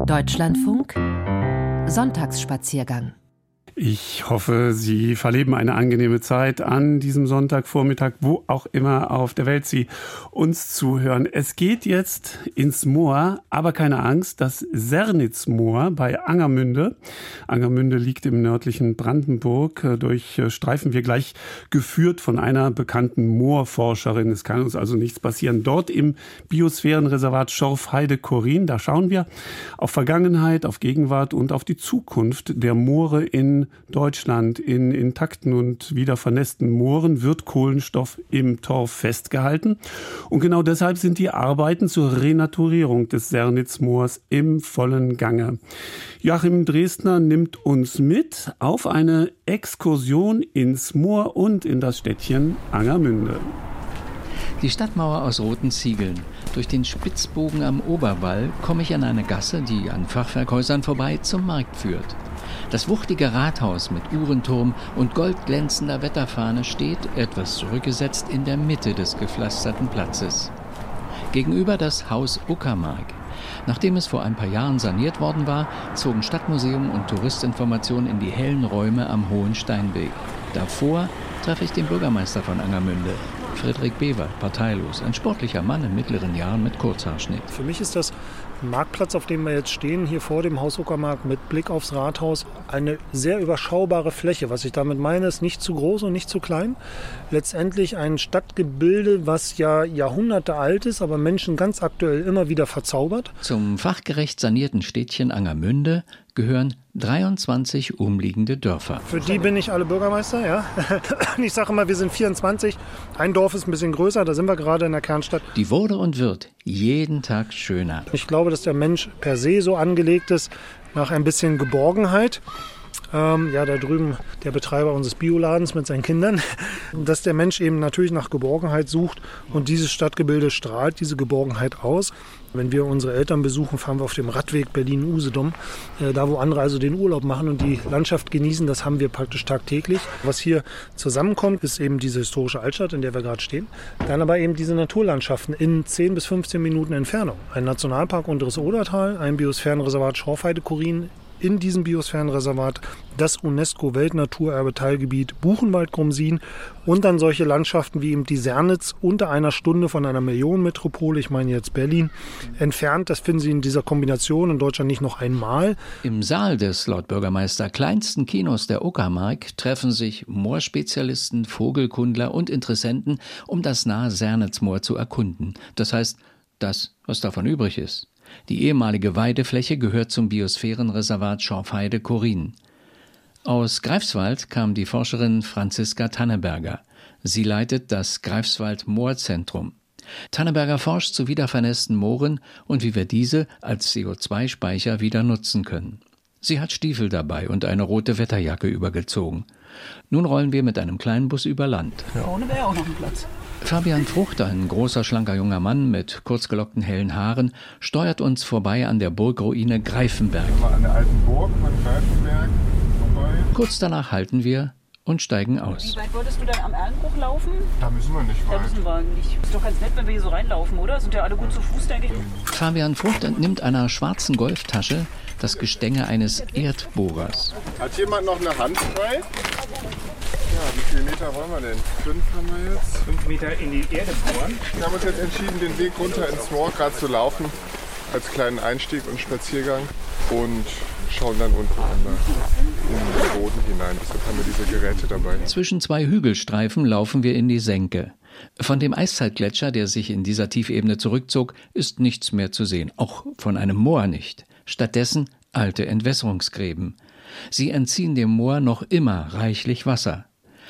Deutschlandfunk Sonntagsspaziergang. Ich hoffe, Sie verleben eine angenehme Zeit an diesem Sonntagvormittag, wo auch immer auf der Welt Sie uns zuhören. Es geht jetzt ins Moor, aber keine Angst, das Sernitzmoor bei Angermünde. Angermünde liegt im nördlichen Brandenburg. Durchstreifen wir gleich, geführt von einer bekannten Moorforscherin. Es kann uns also nichts passieren. Dort im Biosphärenreservat Schorfheide-Chorin, da schauen wir auf Vergangenheit, auf Gegenwart und auf die Zukunft der Moore in Deutschland. In intakten und wieder vernässten Mooren wird Kohlenstoff im Torf festgehalten. Und genau deshalb sind die Arbeiten zur Renaturierung des Sernitzmoors im vollen Gange. Joachim Dresdner nimmt uns mit auf eine Exkursion ins Moor und in das Städtchen Angermünde. Die Stadtmauer aus roten Ziegeln. Durch den Spitzbogen am Oberwall komme ich an eine Gasse, die an Fachwerkhäusern vorbei zum Markt führt. Das wuchtige Rathaus mit Uhrenturm und goldglänzender Wetterfahne steht, etwas zurückgesetzt, in der Mitte des gepflasterten Platzes. Gegenüber das Haus Uckermark. Nachdem es vor ein paar Jahren saniert worden war, zogen Stadtmuseum und Touristinformation in die hellen Räume am Hohen Steinweg. Davor treffe ich den Bürgermeister von Angermünde, Friedrich Bewert, parteilos, ein sportlicher Mann in mittleren Jahren mit Kurzhaarschnitt. Für mich ist das Marktplatz, auf dem wir jetzt stehen, hier vor dem Haus Uckermark mit Blick aufs Rathaus, eine sehr überschaubare Fläche. Was ich damit meine, ist nicht zu groß und nicht zu klein. Letztendlich ein Stadtgebilde, was ja Jahrhunderte alt ist, aber Menschen ganz aktuell immer wieder verzaubert. Zum fachgerecht sanierten Städtchen Angermünde gehören 23 umliegende Dörfer. Für die bin ich alle Bürgermeister, ja. Ich sage immer, wir sind 24. Ein Dorf ist ein bisschen größer, da sind wir gerade in der Kernstadt. Die wurde und wird jeden Tag schöner. Ich glaube, dass der Mensch per se so angelegt ist nach ein bisschen Geborgenheit. Da drüben der Betreiber unseres Bioladens mit seinen Kindern, dass der Mensch eben natürlich nach Geborgenheit sucht und dieses Stadtgebilde strahlt diese Geborgenheit aus. Wenn wir unsere Eltern besuchen, fahren wir auf dem Radweg Berlin-Usedom, da wo andere also den Urlaub machen und die Landschaft genießen, das haben wir praktisch tagtäglich. Was hier zusammenkommt, ist eben diese historische Altstadt, in der wir gerade stehen, dann aber eben diese Naturlandschaften in 10 bis 15 Minuten Entfernung. Ein Nationalpark Unteres Odertal, ein Biosphärenreservat Schorfheide-Chorin, in diesem Biosphärenreservat das UNESCO-Weltnaturerbe-Teilgebiet Buchenwald-Grumsin und dann solche Landschaften wie eben die Sernitz unter einer Stunde von einer Millionenmetropole, ich meine jetzt Berlin, entfernt. Das finden Sie in dieser Kombination in Deutschland nicht noch einmal. Im Saal des laut Bürgermeister kleinsten Kinos der Uckermark treffen sich Moorspezialisten, Vogelkundler und Interessenten, um das nahe Sernitzmoor zu erkunden. Das heißt, das, was davon übrig ist. Die ehemalige Weidefläche gehört zum Biosphärenreservat Schorfheide-Chorin. Aus Greifswald kam die Forscherin Franziska Tanneberger. Sie leitet das Greifswald-Moorzentrum. Tanneberger forscht zu wiedervernässten Mooren und wie wir diese als CO2-Speicher wieder nutzen können. Sie hat Stiefel dabei und eine rote Wetterjacke übergezogen. Nun rollen wir mit einem kleinen Bus über Land. Vorne wäre auch noch ein Platz. Fabian Frucht, ein großer, schlanker junger Mann mit kurzgelockten hellen Haaren, steuert uns vorbei an der Burgruine Greifenberg. An der alten Burg von Greifenberg vorbei. Kurz danach halten wir und steigen aus. Wie weit wolltest du dann am Erlenbruch laufen? Da müssen wir nicht weit. Da müssen wir nicht. Ist doch ganz nett, wenn wir hier so reinlaufen, oder? Sind ja alle gut zu Fuß, denke ich. Fabian Frucht entnimmt einer schwarzen Golftasche das Gestänge eines Erdbohrers. Hat jemand noch eine Hand frei? Ja, wie viele Meter wollen wir denn? 5 haben wir jetzt. 5 Meter in die Erde bohren. Wir haben uns jetzt entschieden, den Weg runter ins Moor gerade zu laufen. Als kleinen Einstieg und Spaziergang. Und schauen dann unten in den Boden hinein. Deshalb haben wir diese Geräte dabei. Zwischen zwei Hügelstreifen laufen wir in die Senke. Von dem Eiszeitgletscher, der sich in dieser Tiefebene zurückzog, ist nichts mehr zu sehen. Auch von einem Moor nicht. Stattdessen alte Entwässerungsgräben. Sie entziehen dem Moor noch immer reichlich Wasser.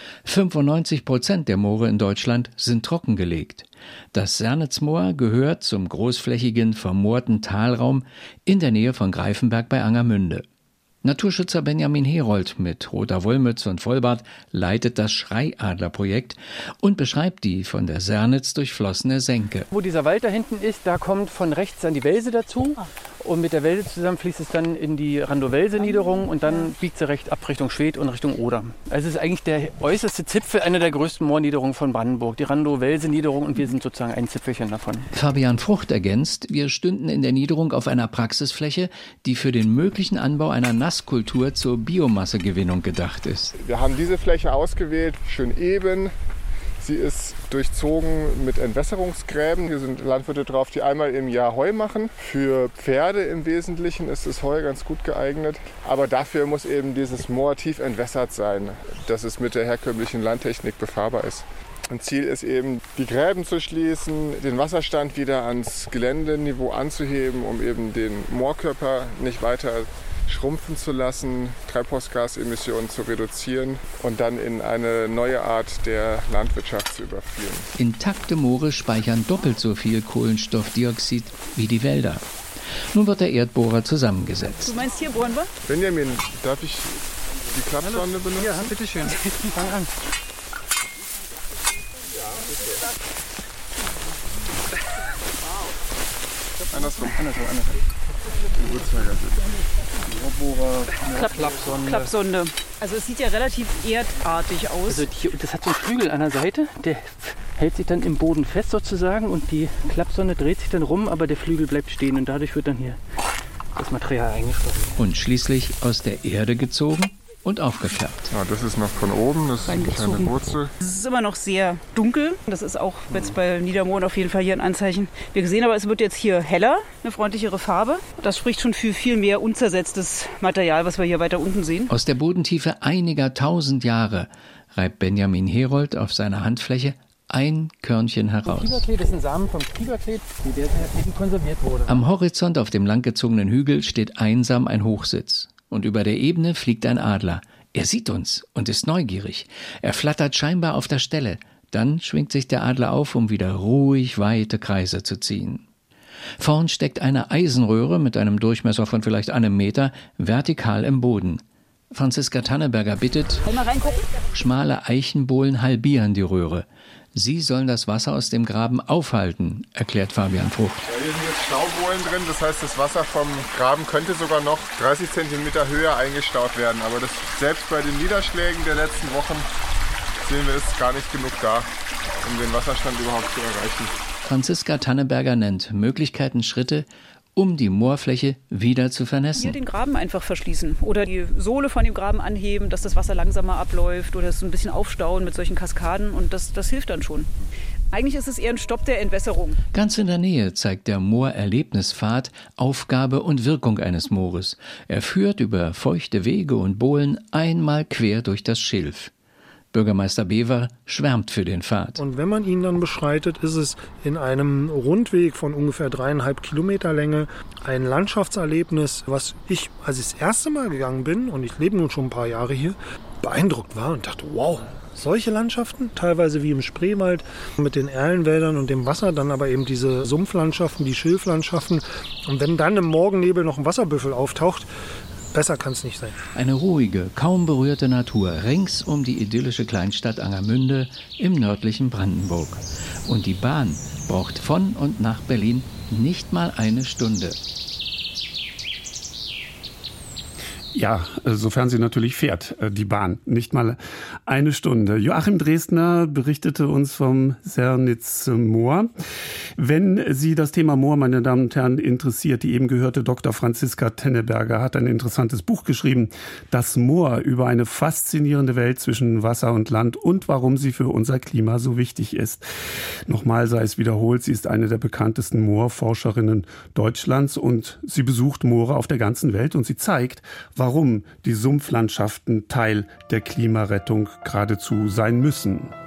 95% der Moore in Deutschland sind trockengelegt. Das Sernitzmoor gehört zum großflächigen, vermoorten Talraum in der Nähe von Greifenberg bei Angermünde. Naturschützer Benjamin Herold mit roter Wollmütze und Vollbart leitet das Schreiadler-Projekt und beschreibt die von der Sernitz durchflossene Senke. Wo dieser Wald da hinten ist, da kommt von rechts dann die Welse dazu und mit der Welse zusammen fließt es dann in die Randow-Welse-Niederung und dann biegt sie recht ab Richtung Schwedt und Richtung Oder. Also es ist eigentlich der äußerste Zipfel einer der größten Moorniederungen von Brandenburg, die Randow-Welse-Niederung, und wir sind sozusagen ein Zipfelchen davon. Fabian Frucht ergänzt, wir stünden in der Niederung auf einer Praxisfläche, die für den möglichen Anbau einer Nasskultur zur Biomassegewinnung gedacht ist. Wir haben diese Fläche ausgewählt, schön eben. Sie ist durchzogen mit Entwässerungsgräben. Hier sind Landwirte drauf, die einmal im Jahr Heu machen. Für Pferde im Wesentlichen ist das Heu ganz gut geeignet. Aber dafür muss eben dieses Moor tief entwässert sein, dass es mit der herkömmlichen Landtechnik befahrbar ist. Und Ziel ist eben, die Gräben zu schließen, den Wasserstand wieder ans Geländeniveau anzuheben, um eben den Moorkörper nicht weiter schrumpfen zu lassen, Treibhausgasemissionen zu reduzieren und dann in eine neue Art der Landwirtschaft zu überführen. Intakte Moore speichern doppelt so viel Kohlenstoffdioxid wie die Wälder. Nun wird der Erdbohrer zusammengesetzt. Du meinst, hier bohren wir? Benjamin, darf ich die Klappsonde benutzen? Ja, bitteschön. Fang an. Andersrum. Klappsonde. Also es sieht ja relativ erdartig aus. Also das hat so einen Flügel an der Seite, der hält sich dann im Boden fest sozusagen und die Klappsonde dreht sich dann rum, aber der Flügel bleibt stehen und dadurch wird dann hier das Material eingeschlossen. Und schließlich aus der Erde gezogen und aufgeklappt. Ja, das ist noch von oben, das ist eine kleine Wurzel. Es ist immer noch sehr dunkel. Das ist auch jetzt bei Niedermoor auf jeden Fall hier ein Anzeichen. Wir sehen aber, es wird jetzt hier heller, eine freundlichere Farbe. Das spricht schon für viel mehr unzersetztes Material, was wir hier weiter unten sehen. Aus der Bodentiefe einiger tausend Jahre reibt Benjamin Herold auf seiner Handfläche ein Körnchen heraus. Kieberklet ist ein Samen vom Kieberklet, der eben konserviert wurde. Am Horizont auf dem langgezogenen Hügel steht einsam ein Hochsitz. Und über der Ebene fliegt ein Adler. Er sieht uns und ist neugierig. Er flattert scheinbar auf der Stelle. Dann schwingt sich der Adler auf, um wieder ruhig weite Kreise zu ziehen. Vorn steckt eine Eisenröhre mit einem Durchmesser von vielleicht 1 Meter vertikal im Boden. Franziska Tanneberger bittet, Mal reingucken. schmale Eichenbohlen halbieren die Röhre. Sie sollen das Wasser aus dem Graben aufhalten, erklärt Fabian Frucht. Ja, hier sind jetzt Staubohlen drin, das heißt, das Wasser vom Graben könnte sogar noch 30 cm höher eingestaut werden. Aber das, selbst bei den Niederschlägen der letzten Wochen sehen wir, ist gar nicht genug da, um den Wasserstand überhaupt zu erreichen. Franziska Tanneberger nennt Möglichkeiten, Schritte, um die Moorfläche wieder zu vernässen. Hier den Graben einfach verschließen oder die Sohle von dem Graben anheben, dass das Wasser langsamer abläuft oder es so ein bisschen aufstauen mit solchen Kaskaden und das hilft dann schon. Eigentlich ist es eher ein Stopp der Entwässerung. Ganz in der Nähe zeigt der Moorerlebnispfad Aufgabe und Wirkung eines Moores. Er führt über feuchte Wege und Bohlen einmal quer durch das Schilf. Bürgermeister Bever schwärmt für den Pfad. Und wenn man ihn dann beschreitet, ist es in einem Rundweg von ungefähr 3,5 Kilometer Länge ein Landschaftserlebnis, was ich, als ich das erste Mal gegangen bin, und ich lebe nun schon ein paar Jahre hier, beeindruckt war und dachte, wow, solche Landschaften, teilweise wie im Spreewald, mit den Erlenwäldern und dem Wasser, dann aber eben diese Sumpflandschaften, die Schilflandschaften. Und wenn dann im Morgennebel noch ein Wasserbüffel auftaucht, besser kann es nicht sein. Eine ruhige, kaum berührte Natur rings um die idyllische Kleinstadt Angermünde im nördlichen Brandenburg. Und die Bahn braucht von und nach Berlin nicht mal 1 Stunde. Ja, sofern sie natürlich fährt, die Bahn. Nicht mal 1 Stunde. Joachim Dresdner berichtete uns vom Sernitz-Moor. Wenn Sie das Thema Moor, meine Damen und Herren, interessiert, die eben gehörte Dr. Franziska Tanneberger hat ein interessantes Buch geschrieben. Das Moor, über eine faszinierende Welt zwischen Wasser und Land und warum sie für unser Klima so wichtig ist. Nochmal sei es wiederholt, sie ist eine der bekanntesten Moorforscherinnen Deutschlands und sie besucht Moore auf der ganzen Welt und sie zeigt, warum die Sumpflandschaften Teil der Klimarettung geradezu sein müssen.